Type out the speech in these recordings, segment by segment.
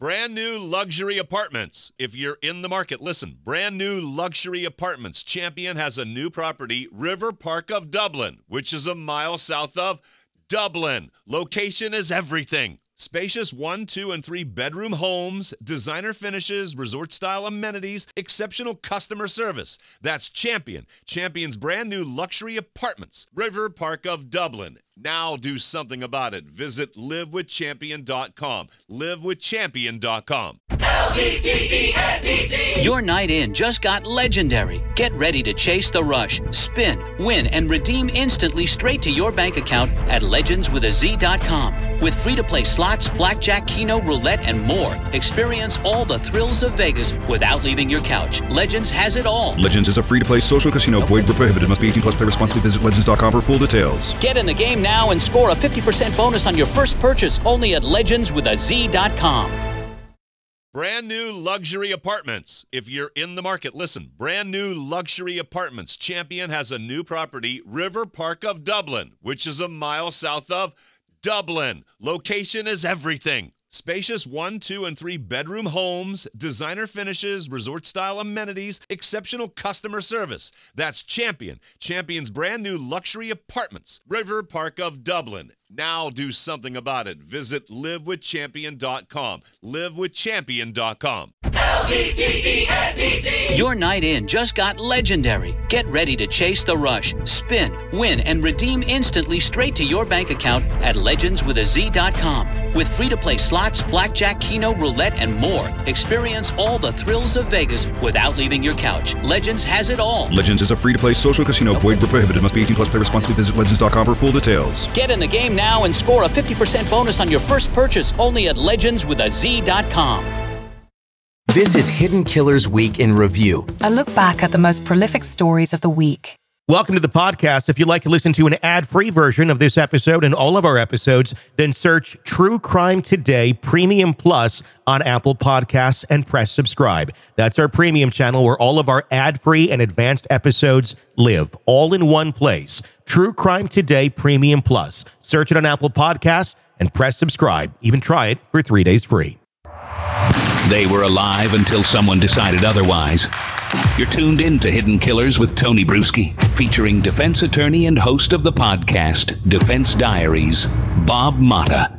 Brand new luxury apartments. If you're in the market, listen. Brand new luxury apartments. Champion has a new property, River Park of Dublin, which is a mile south of Dublin. Location is everything. Spacious 1, 2, and 3 bedroom homes, designer finishes, resort-style amenities, exceptional customer service. That's Champion. Champion's brand new luxury apartments, River Park of Dublin. Now do something about it. Visit livewithchampion.com. Livewithchampion.com. LVDENBC. Your night in just got legendary. Get ready to chase the rush, spin, win, and redeem instantly straight to your bank account at legendswithaz.com. With free-to-play slots, blackjack, keno, roulette, and more. Experience all the thrills of Vegas without leaving your couch. Legends has it all. Legends is a free-to-play social casino. Void where prohibited. Must be 18 plus. Play responsibly. Visit legends.com for full details. Get in the game now and score a 50% bonus on your first purchase only at legendswithaz.com. Brand new luxury apartments. If you're in the market, listen. Brand new luxury apartments. Champion has a new property, River Park of Dublin, which is a mile south of Dublin. Location is everything. Spacious 1, 2, and 3 bedroom homes, designer finishes, resort-style amenities, exceptional customer service. That's Champion. Champion's brand new luxury apartments, River Park of Dublin. Now do something about it. Visit livewithchampion.com. Livewithchampion.com. LVDENBC. Your night in just got legendary. Get ready to chase the rush, spin, win, and redeem instantly straight to your bank account at legendswithaz.com. With free-to-play slots, blackjack, keno, roulette, and more. Experience all the thrills of Vegas without leaving your couch. Legends has it all. Legends is a free-to-play social casino. Void where prohibited. Must be 18 plus. Play responsibly. Visit legends.com for full details. Get in the game now and score a 50% bonus on your first purchase only at legendswithaz.com. This is Hidden Killers Week in Review. A look back at the most prolific stories of the week. Welcome to the podcast. If you'd like to listen to an ad-free version of this episode and all of our episodes, then search True Crime Today Premium Plus on Apple Podcasts and press subscribe. That's our premium channel where all of our ad-free and advanced episodes live, all in one place. True Crime Today Premium Plus. Search it on Apple Podcasts and press subscribe. Even try it for 3 days free. They were alive until someone decided otherwise. You're tuned in to Hidden Killers with Tony Bruschi, featuring defense attorney and host of the podcast, Defense Diaries, Bob Motta.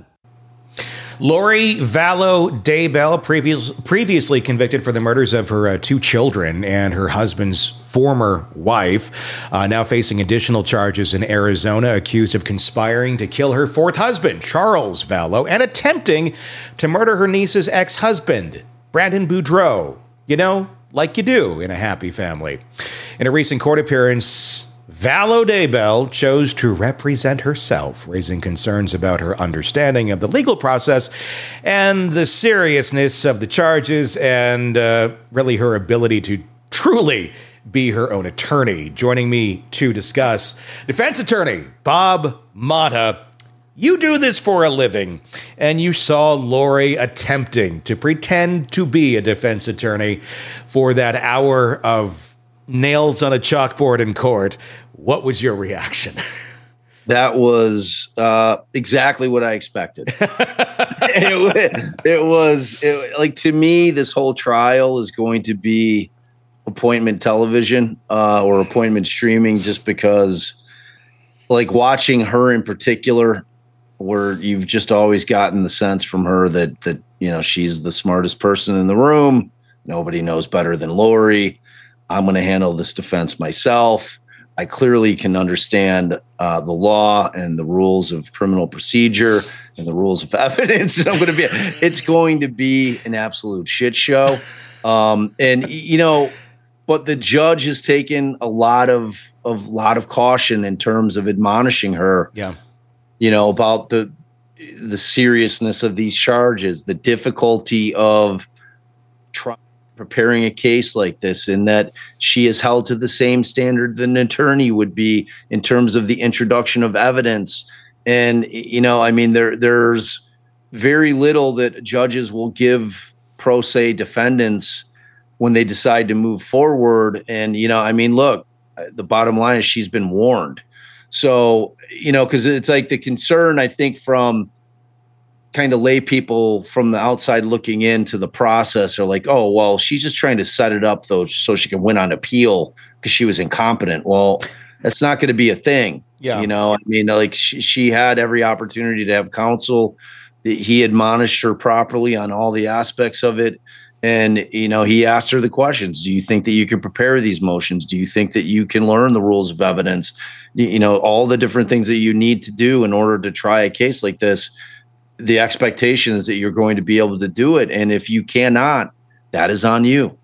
Lori Vallow Daybell, previously convicted for the murders of her 2 children and her husband's former wife, now facing additional charges in Arizona, accused of conspiring to kill her 4th husband, Charles Vallow, and attempting to murder her niece's ex-husband, Brandon Boudreaux. You know, like you do in a happy family. In a recent court appearance, Vallow Daybell chose to represent herself, raising concerns about her understanding of the legal process and the seriousness of the charges and really her ability to truly be her own attorney. Joining me to discuss, defense attorney Bob Motta. You do this for a living, and you saw Lori attempting to pretend to be a defense attorney for that hour of nails on a chalkboard in court. What was your reaction? That was exactly what I expected. it was like, to me, this whole trial is going to be appointment television or appointment streaming, just because, like, watching her in particular, where you've just always gotten the sense from her that you know, she's the smartest person in the room. Nobody knows better than Lori. I'm going to handle this defense myself. I clearly can understand the law and the rules of criminal procedure and the rules of evidence. It's going to be an absolute shit show. And you know, but the judge has taken a lot of caution in terms of admonishing her. Yeah. You know, about the seriousness of these charges, the difficulty of preparing a case like this, and that she is held to the same standard that an attorney would be in terms of the introduction of evidence. And, you know, I mean, there's very little that judges will give pro se defendants when they decide to move forward. And, you know, I mean, look, the bottom line is she's been warned. So, you know, because it's like the concern, I think, from kind of lay people from the outside looking into the process are like, oh, well, she's just trying to set it up though so she can win on appeal because she was incompetent. Well, that's not going to be a thing. Yeah. You know, I mean, like she had every opportunity to have counsel. He admonished her properly on all the aspects of it. And, you know, he asked her the questions. Do you think that you can prepare these motions? Do you think that you can learn the rules of evidence? You know, all the different things that you need to do in order to try a case like this. The expectation is that you're going to be able to do it. And if you cannot, that is on you.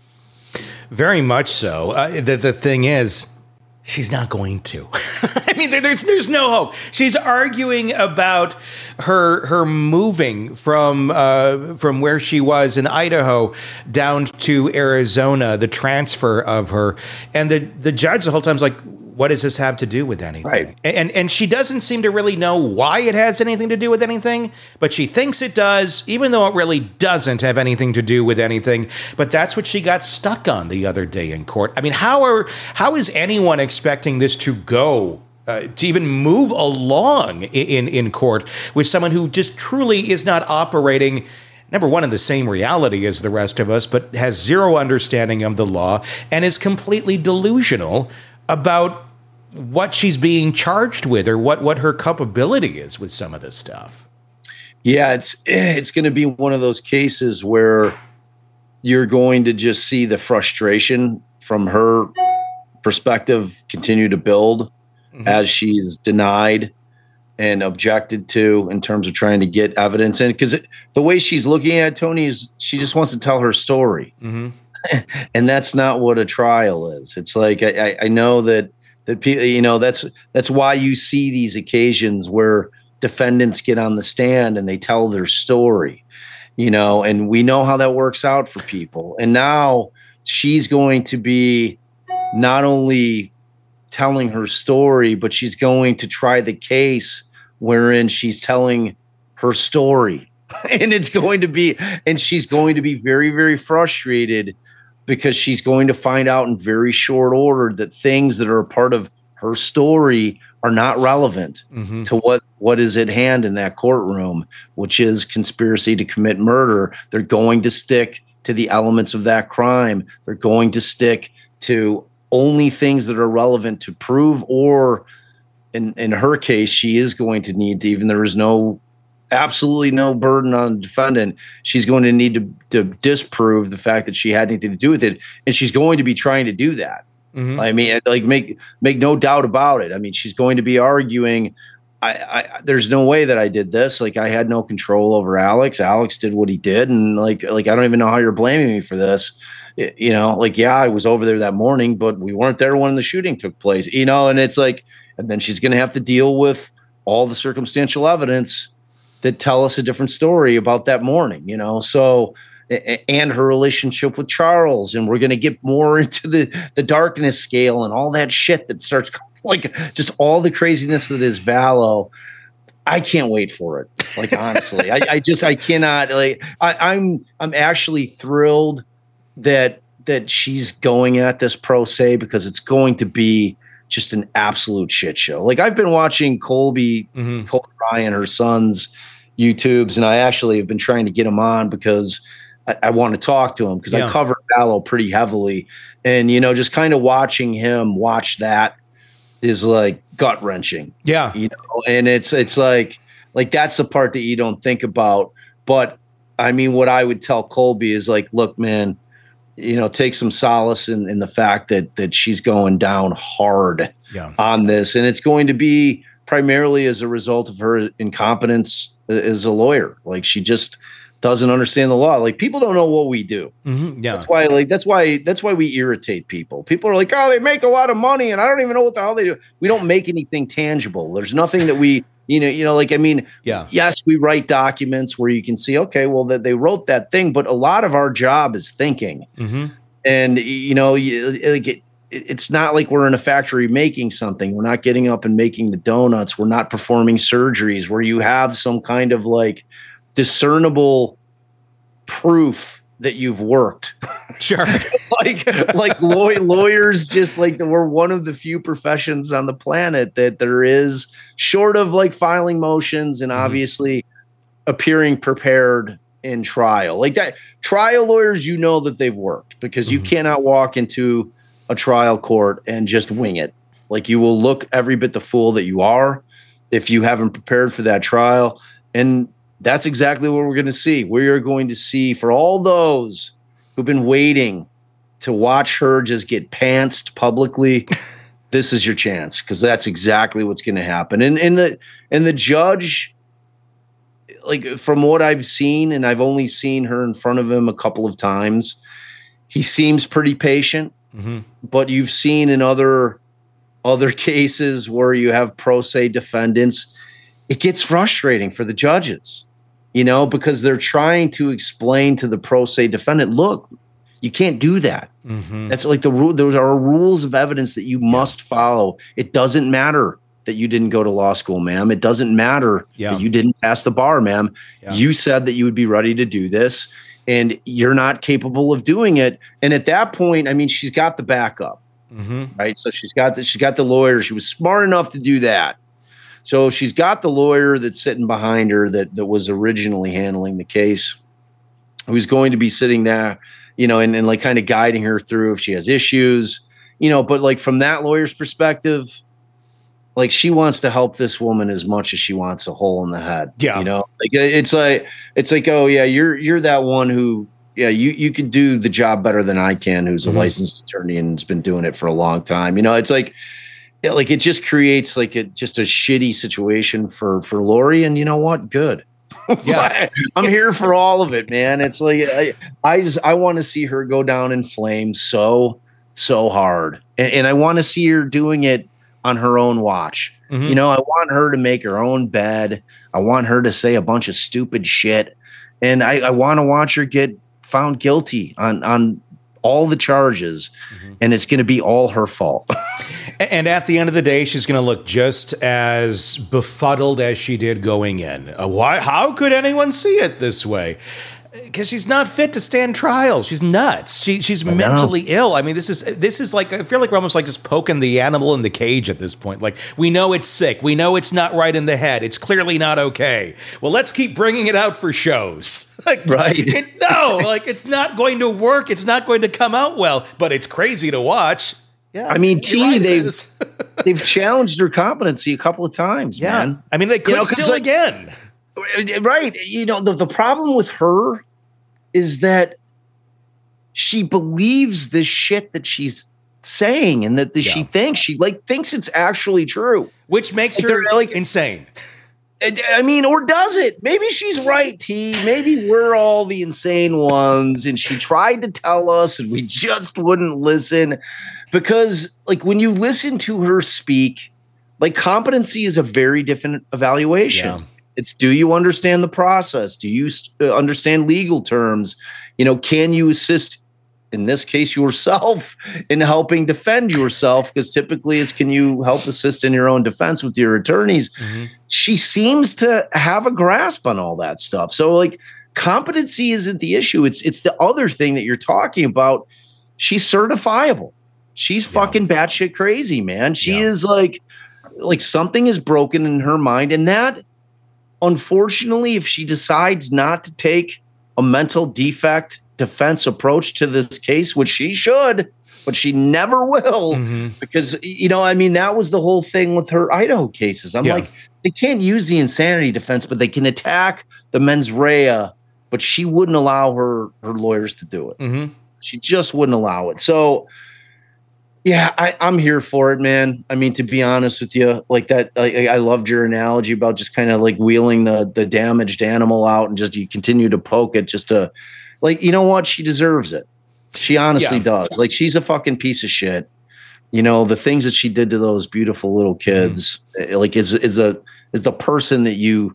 Very much so. The thing is, she's not going to. I mean, there's no hope. She's arguing about her moving from where she was in Idaho down to Arizona, the transfer of her, and the judge the whole time is like, what does this have to do with anything? Right. And she doesn't seem to really know why it has anything to do with anything, but she thinks it does, even though it really doesn't have anything to do with anything. But that's what she got stuck on the other day in court. I mean, how is anyone expecting this to go, to even move along in court with someone who just truly is not operating, number one, in the same reality as the rest of us, but has zero understanding of the law and is completely delusional about what she's being charged with or what her culpability is with some of this stuff. Yeah, it's going to be one of those cases where you're going to just see the frustration from her perspective continue to build as she's denied and objected to in terms of trying to get evidence in. Because the way she's looking at Tony is she just wants to tell her story. And that's not what a trial is. It's like, I know that people, you know, that's why you see these occasions where defendants get on the stand and they tell their story, you know, and we know how that works out for people. And now she's going to be not only telling her story, but she's going to try the case wherein she's telling her story. And she's going to be very, very frustrated because she's going to find out in very short order that things that are a part of her story are not relevant to what is at hand in that courtroom, which is conspiracy to commit murder. They're going to stick to the elements of that crime. They're going to stick to only things that are relevant to prove, or in her case, she is going to need to, even there is absolutely no burden on the defendant, she's going to need to disprove the fact that she had anything to do with it. And she's going to be trying to do that. I mean, like make no doubt about it. I mean, she's going to be arguing, there's no way that I did this. Like, I had no control over Alex. Alex did what he did. And like, I don't even know how you're blaming me for this. You know, like, yeah, I was over there that morning, but we weren't there when the shooting took place, you know? And it's like, and then she's going to have to deal with all the circumstantial evidence that tell us a different story about that morning, you know? So, and her relationship with Charles. And we're going to get more into the darkness scale and all that shit that starts, like, just all the craziness that is Vallow. I can't wait for it. Like, honestly, I cannot, like, I'm actually thrilled that she's going at this pro se, because it's going to be just an absolute shit show. Like, I've been watching Colby Ryan, her son's YouTubes, and I actually have been trying to get him on because I want to talk to him, because I covered Vallow pretty heavily. And, you know, just kind of watching him watch that is like gut wrenching. Yeah. You know, and it's like that's the part that you don't think about. But I mean, what I would tell Colby is like, look, man, you know, take some solace in the fact that she's going down hard on this. And it's going to be primarily as a result of her incompetence as a lawyer. Like, she just doesn't understand the law. Like, people don't know what we do. Yeah. That's why we irritate people. People are like, oh, they make a lot of money and I don't even know what the hell they do. We don't make anything tangible. There's nothing that we, you know, like, I mean, yes, we write documents where you can see, okay, well, that they wrote that thing, but a lot of our job is thinking. And, you know, it's not like we're in a factory making something. We're not getting up and making the donuts. We're not performing surgeries where you have some kind of like discernible proof that you've worked. Sure. like lawyers, just like we're one of the few professions on the planet that there is, short of like filing motions and obviously appearing prepared in trial. Like that, trial lawyers, you know that they've worked because you cannot walk into a trial court and just wing it. Like you will look every bit the fool that you are if you haven't prepared for that trial. And that's exactly what we're going to see. We are going to see, for all those who've been waiting to watch her just get pantsed publicly, this is your chance, because that's exactly what's going to happen. And the judge, like from what I've seen, and I've only seen her in front of him a couple of times, he seems pretty patient. But you've seen in other cases where you have pro se defendants, it gets frustrating for the judges, because they're trying to explain to the pro se defendant, look, you can't do that. That's like the rule. There are rules of evidence that you must follow. It doesn't matter that you didn't go to law school, ma'am. It doesn't matter that you didn't pass the bar, ma'am. You said that you would be ready to do this, and you're not capable of doing it. And at that point, I mean, she's got the backup, right? So she's got the lawyer. She was smart enough to do that. So she's got the lawyer that's sitting behind her that was originally handling the case, who's going to be sitting there, and like kind of guiding her through if she has issues, but like from that lawyer's perspective, like she wants to help this woman as much as she wants a hole in the head. Like it's like, oh yeah, you're that one who, you could do the job better than I can, who's a licensed attorney and has been doing it for a long time. It's like it just creates just a shitty situation for Lori. And you know what? Good. Yeah, I'm here for all of it, man. It's like I want to see her go down in flames so hard, and I want to see her doing it on her own watch. I want her to make her own bed. I want her to say a bunch of stupid shit, and I want to watch her get found guilty on all the charges, and it's going to be all her fault. And at the end of the day, she's going to look just as befuddled as she did going in. Why? How could anyone see it this way? Because she's not fit to stand trial. She's nuts. She's mentally ill. I mean, this is like, I feel like we're almost like just poking the animal in the cage at this point. Like, we know it's sick. We know it's not right in the head. It's clearly not okay. Well, let's keep bringing it out for shows. Right. It's not going to work. It's not going to come out well, but it's crazy to watch. Yeah, I mean, they've challenged her competency a couple of times, man. I mean, they could still again. Right. The problem with her is that she believes this shit that she's saying, and that she thinks it's actually true, which makes her insane. I mean, or does it? Maybe she's right, T. Maybe we're all the insane ones, and she tried to tell us and we just wouldn't listen. Because when you listen to her speak, competency is a very different evaluation. Yeah. It's, do you understand the process? Do you understand legal terms? Can you assist, in this case, yourself in helping defend yourself? Because typically it's, can you help assist in your own defense with your attorneys? She seems to have a grasp on all that stuff. So competency isn't the issue. It's the other thing that you're talking about. She's certifiable. She's fucking batshit crazy, man. She is like something is broken in her mind. And that, unfortunately, if she decides not to take a mental defect defense approach to this case, which she should, but she never will, because, that was the whole thing with her Idaho cases. I'm like, they can't use the insanity defense, but they can attack the mens rea, but she wouldn't allow her lawyers to do it. She just wouldn't allow it. So, yeah, I'm here for it, man. I mean, to be honest with you, I loved your analogy about just kind of wheeling the damaged animal out and just you continue to poke it just to, you know what? She deserves it. She honestly does. She's a fucking piece of shit. The things that she did to those beautiful little kids, is the person that you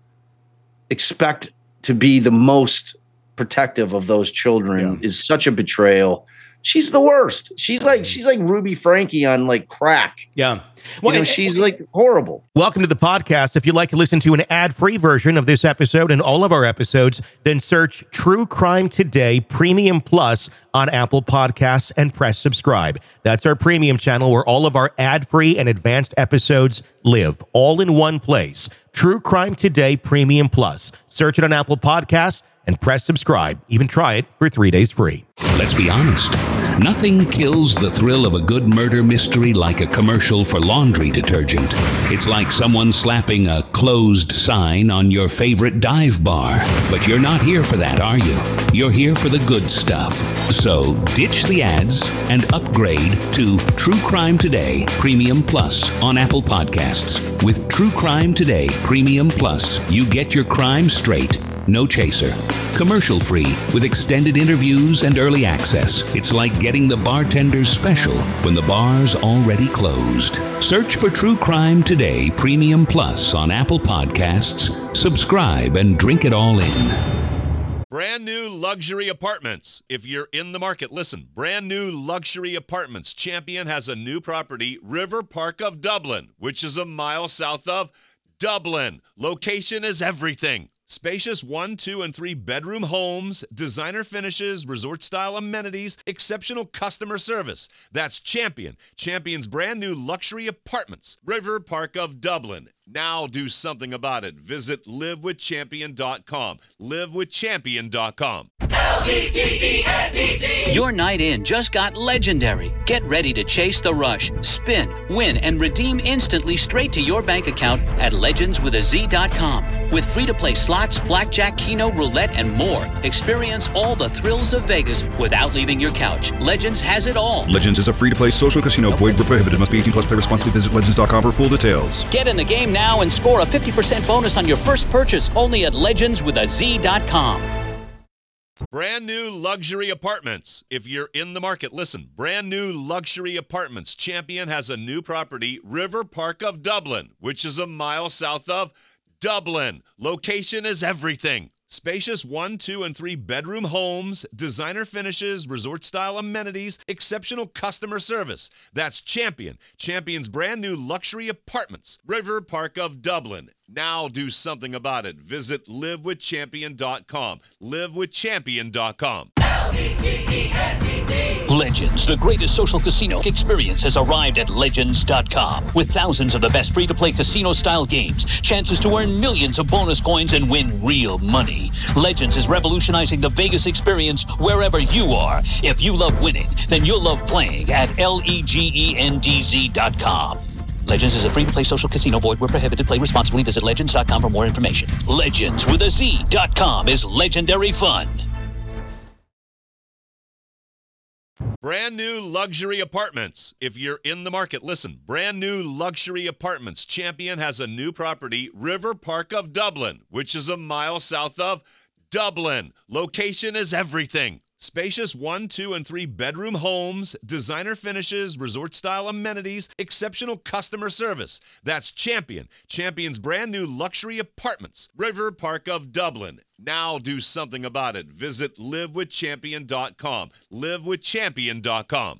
expect to be the most protective of those children is such a betrayal. She's the worst. She's like Ruby Frankie on like crack. Yeah. Well, she's like horrible. Welcome to the podcast. If you'd like to listen to an ad-free version of this episode and all of our episodes, then search True Crime Today Premium Plus on Apple Podcasts and press subscribe. That's our premium channel where all of our ad-free and advanced episodes live, all in one place. True Crime Today Premium Plus. Search it on Apple Podcasts and press subscribe. Even try it for 3 days free. Let's be honest. Nothing kills the thrill of a good murder mystery like a commercial for laundry detergent. It's like someone slapping a closed sign on your favorite dive bar. But you're not here for that, are you? You're here for the good stuff. So ditch the ads and upgrade to True Crime Today Premium Plus on Apple Podcasts. With True Crime Today Premium Plus, you get your crime straight. No chaser. Commercial free with extended interviews and early access. It's like getting the bartender's special when the bar's already closed. Search for True Crime Today Premium Plus on Apple Podcasts. Subscribe and drink it all in. Brand new luxury apartments. If you're in the market, listen. Brand new luxury apartments. Champion has a new property, River Park of Dublin, which is a mile south of Dublin. Location is everything. Spacious 1, 2, and 3 bedroom homes, designer finishes, resort-style amenities, exceptional customer service. That's Champion. Champion's brand new luxury apartments. River Park of Dublin. Now do something about it. Visit livewithchampion.com. Livewithchampion.com. LEGENDZ. Your night in just got legendary. Get ready to chase the rush, spin, win, and redeem instantly straight to your bank account at legendswithaz.com. With free-to-play slots, blackjack, keno, roulette, and more. Experience all the thrills of Vegas without leaving your couch. Legends has it all. Legends is a free-to-play social casino. Void where prohibited. Must be 18 plus. Play responsibly. Visit legends.com for full details. Get in the game now and score a 50% bonus on your first purchase only at legendswithaz.com. Brand new luxury apartments. If you're in the market, listen. Brand new luxury apartments. Champion has a new property, River Park of Dublin, which is a mile south of Dublin. Location is everything. Spacious 1, 2, and 3 bedroom homes, designer finishes, resort-style amenities, exceptional customer service. That's Champion. Champion's brand new luxury apartments. River Park of Dublin. Now do something about it. Visit livewithchampion.com. Livewithchampion.com. Legends, the greatest social casino experience, has arrived at Legends.com. With thousands of the best free-to-play casino-style games, chances to earn millions of bonus coins and win real money. Legends is revolutionizing the Vegas experience wherever you are. If you love winning, then you'll love playing at LEGENDZ.com. Legends is a free-to-play social casino. Void where prohibited. Play responsibly. Visit Legends.com for more information. Legends.com is legendary fun. Brand new luxury apartments. If you're in the market, listen. Brand new luxury apartments. Champion has a new property, River Park of Dublin, which is a mile south of Dublin. Location is everything. Spacious 1, 2, and 3 bedroom homes, designer finishes, resort-style amenities, exceptional customer service. That's Champion. Champion's brand new luxury apartments. River Park of Dublin. Now do something about it. Visit livewithchampion.com. Livewithchampion.com.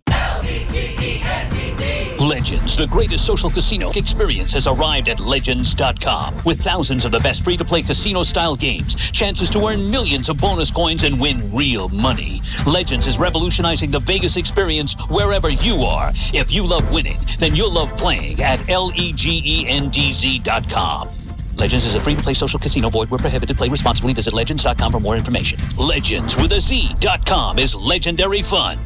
Legends, the greatest social casino experience, has arrived at Legends.com. With thousands of the best free-to-play casino-style games, chances to earn millions of bonus coins and win real money. Legends is revolutionizing the Vegas experience wherever you are. If you love winning, then you'll love playing at LEGENDZ.com. Legends is a free-to-play social casino. Void where prohibited. Play responsibly. Visit Legends.com for more information. Legends.com is legendary fun.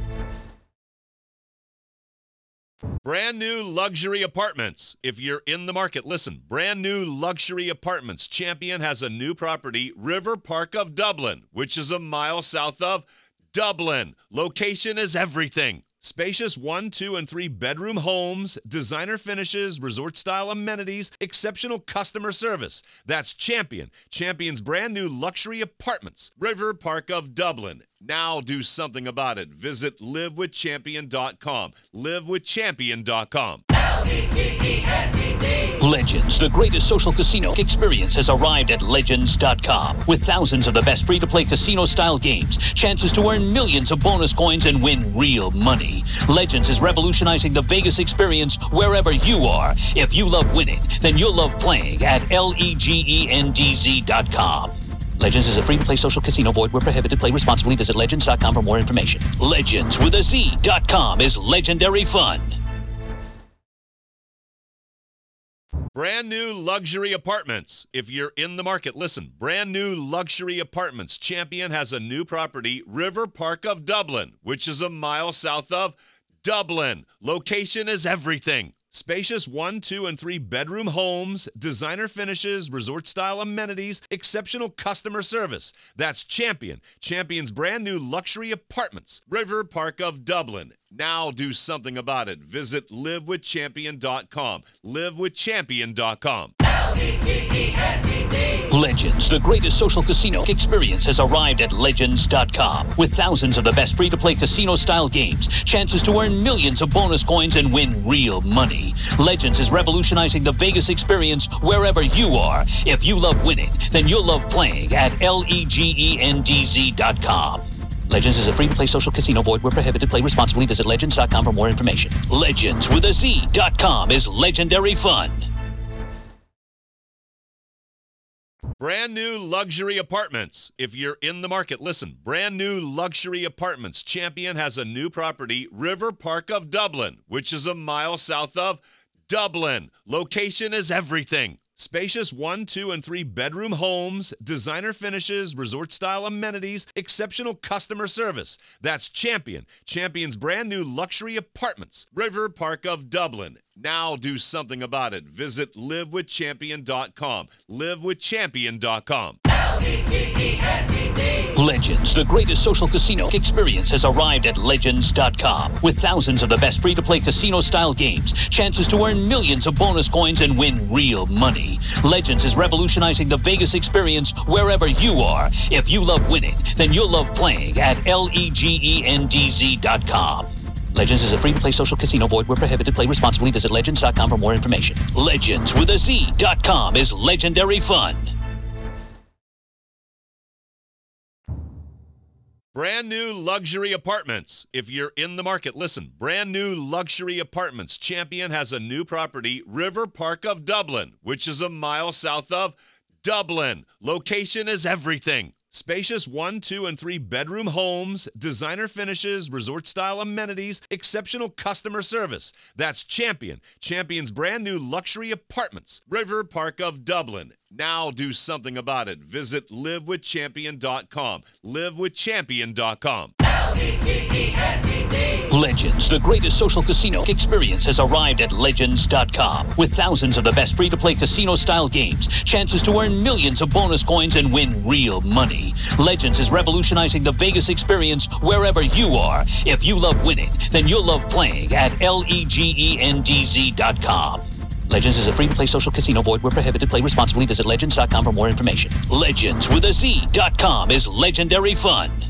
Brand new luxury apartments. If you're in the market, listen. Brand new luxury apartments. Champion has a new property, River Park of Dublin, which is a mile south of Dublin. Location is everything. Spacious 1, 2, and 3 bedroom homes, designer finishes, resort-style amenities, exceptional customer service. That's Champion. Champion's brand new luxury apartments. River Park of Dublin. Now do something about it. Visit livewithchampion.com. Livewithchampion.com. Legends, the greatest social casino experience, has arrived at Legends.com. With thousands of the best free-to-play casino-style games, chances to earn millions of bonus coins and win real money. Legends is revolutionizing the Vegas experience wherever you are. If you love winning, then you'll love playing at LEGENDZ.com. Legends is a free-to-play social casino. Void where prohibited. Play responsibly. Visit Legends.com for more information. Legends with a Z.com is legendary fun. Brand new luxury apartments. If you're in the market, listen. Brand new luxury apartments. Champion has a new property, River Park of Dublin, which is a mile south of Dublin. Location is everything. Spacious 1, 2, and 3 bedroom homes, designer finishes, resort-style amenities, exceptional customer service. That's Champion. Champion's brand new luxury apartments, River Park of Dublin. Now do something about it. Visit livewithchampion.com. Livewithchampion.com. Legends, the greatest social casino experience, has arrived at Legends.com. With thousands of the best free-to-play casino-style games, chances to earn millions of bonus coins and win real money. Legends is revolutionizing the Vegas experience wherever you are. If you love winning, then you'll love playing at LEGENDZ.com. Legends is a free-to-play social casino. Void where prohibited. Play responsibly. Visit Legends.com for more information. Legends with a Z.com is legendary fun. Brand new luxury apartments. If you're in the market, listen. Brand new luxury apartments. Champion has a new property, River Park of Dublin, which is a mile south of Dublin. Location is everything. Spacious 1, 2, and 3 bedroom homes, designer finishes, resort-style amenities, exceptional customer service. That's Champion. Champion's brand new luxury apartments, River Park of Dublin. Now do something about it. Visit livewithchampion.com. Livewithchampion.com. Legends, the greatest social casino experience, has arrived at Legends.com. With thousands of the best free-to-play casino-style games, chances to earn millions of bonus coins and win real money. Legends is revolutionizing the Vegas experience wherever you are. If you love winning, then you'll love playing at LEGENDZ.com. Legends is a free-to-play social casino. Void where prohibited. Play responsibly. Visit Legends.com for more information. Legends with a Z.com is legendary fun. Brand new luxury apartments. If you're in the market, listen. Brand new luxury apartments. Champion has a new property, River Park of Dublin, which is a mile south of Dublin. Location is everything. Spacious 1, 2, and 3 bedroom homes, designer finishes, resort-style amenities, exceptional customer service. That's Champion. Champion's brand new luxury apartments, River Park of Dublin. Now do something about it. Visit livewithchampion.com. Livewithchampion.com. Legends, the greatest social casino experience, has arrived at Legends.com. With thousands of the best free-to-play casino-style games, chances to earn millions of bonus coins and win real money. Legends is revolutionizing the Vegas experience wherever you are. If you love winning, then you'll love playing at LEGENDZ.com. Legends is a free-to-play social casino. Void where prohibited. Play responsibly. Visit Legends.com for more information. Legends with a Z.com is legendary fun.